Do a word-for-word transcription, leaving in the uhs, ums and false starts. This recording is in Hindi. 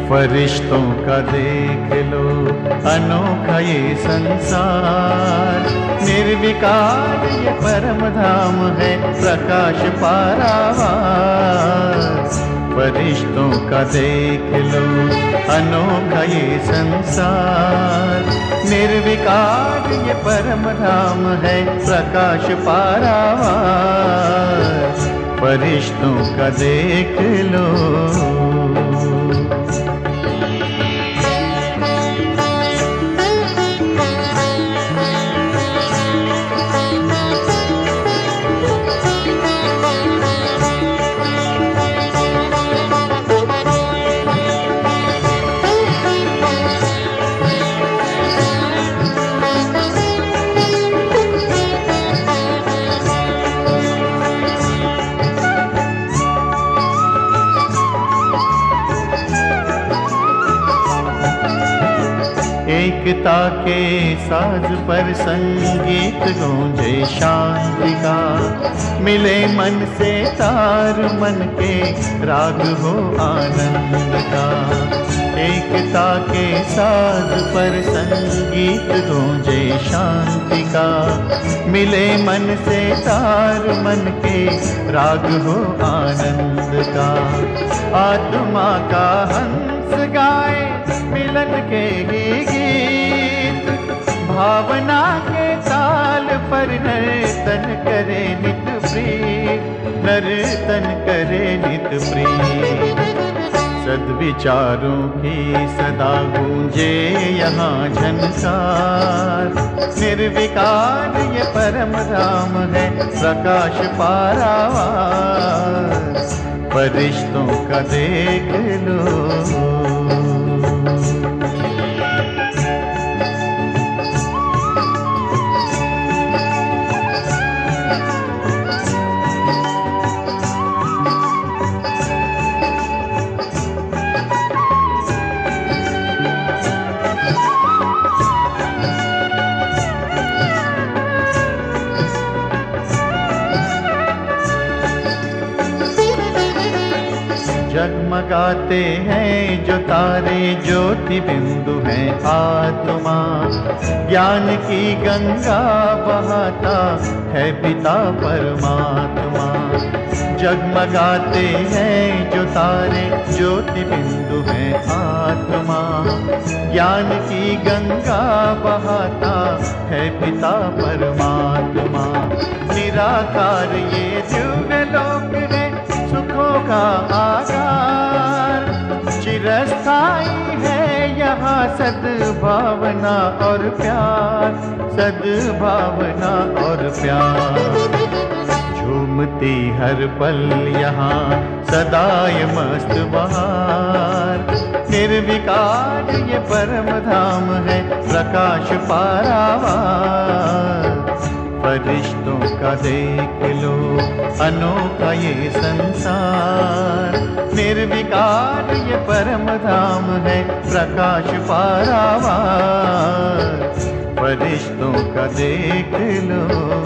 फरिश्तों का देख लो अनोखा ये संसार, निर्विकार ये परम धाम है प्रकाश पारावार। फरिश्तों का देख लो अनोखा ये संसार, निर्विकार ये परम धाम है प्रकाश पारावार। फरिश्तों का देख लो। एकता के साज पर संगीत गूंजे शांति का, मिले मन से तार मन के राग हो आनंद का। एकता के साज पर संगीत गूंजे शांति का, मिले मन से तार मन के राग हो आनंद का। आत्मा का हंस गाए मिलन के ही गीत, भावना के ताल पर नर्तन करे नित प्रीत, नर्तन करे नित प्रीत। सद्विचारों की सदा गूंजे यहाँ झनकार, निर्विकार ये परम धाम है प्रकाश पारावार। फरिश्तों का देख लो। जगमगाते हैं जो तारे ज्योति बिंदु हैं आत्मा, ज्ञान की गंगा बहाता है पिता परमात्मा। जगमगाते हैं जो तारे ज्योति बिंदु हैं आत्मा, ज्ञान की गंगा बहाता है पिता परमात्मा। निराकार ये दिव्य लोक है सुखों का आगार, चिरस्थाई है यहाँ सद्भावना और प्यार, सद्भावना और प्यार। झूमती हर पल यहाँ सदाय मस्त बहार, निर्विकार ये परम धाम है प्रकाश पारावार। फरिश्तों का देख लो अनोखा ये संसार, निर्विकार ये परम धाम है प्रकाश पारावार। फरिश्तों का देख लो।